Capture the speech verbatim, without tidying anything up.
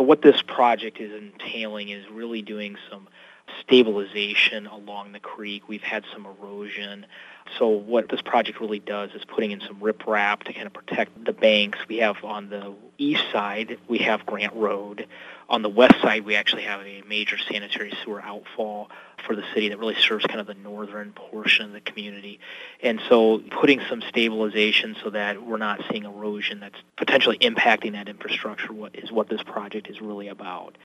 So what this project is entailing is really doing some stabilization along the creek. We've had some erosion. So what this project really does is putting in some riprap to kind of protect the banks. We have on the east side, we have Grant Road. On the west side, we actually have a major sanitary sewer outfall for the city that really serves kind of the northern portion of the community. And so putting some stabilization so that we're not seeing erosion that's potentially impacting that infrastructure what is what this project is really about.